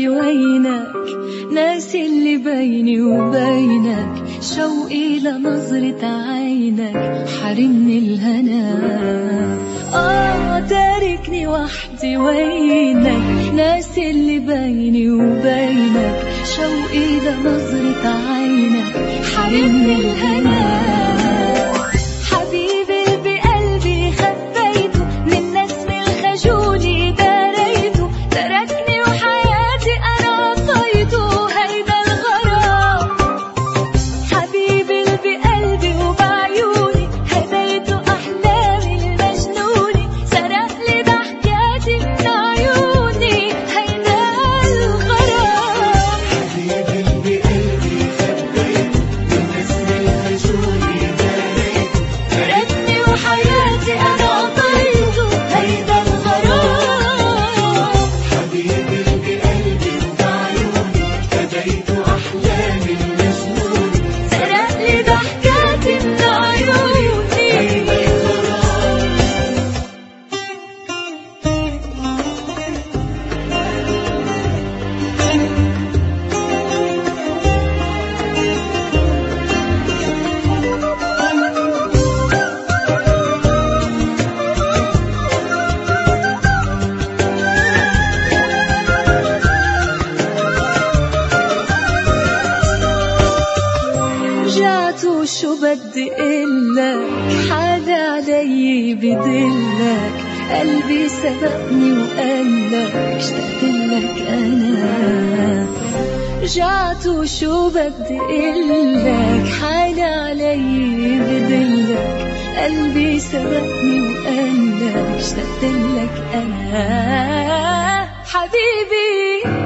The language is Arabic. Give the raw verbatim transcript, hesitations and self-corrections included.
وحدي وينك، ناسي اللي بيني وبينك، شوقي لنظرة عينك حرمني الهنا. آه تاركني وحدي وينك، ناسي اللي بيني وبينك، شوقي لنظرة عينك حرمني الهنا. رجعت وشو بدي قلك، حالي علي بدلك، قلبي سبقني وقالك اشتقتلك أنا. رجعت وشو بدي قلك، حالي علي بدلك، قلبي سبقني وقالك اشتقتلك أنا. حبيبي